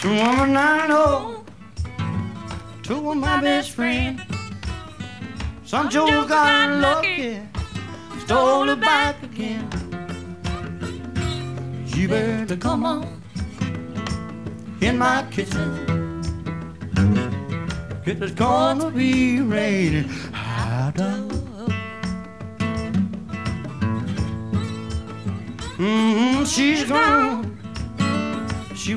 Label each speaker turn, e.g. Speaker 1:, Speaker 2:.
Speaker 1: Woman I know, two of my best friends. Some Joe got lucky, stole it back again. You better come on in my kitchen. It's gonna be raining hot out. She's gone